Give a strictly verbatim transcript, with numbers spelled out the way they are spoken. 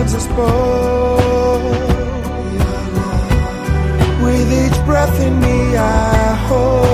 words I spoke. With each breath in me I hold.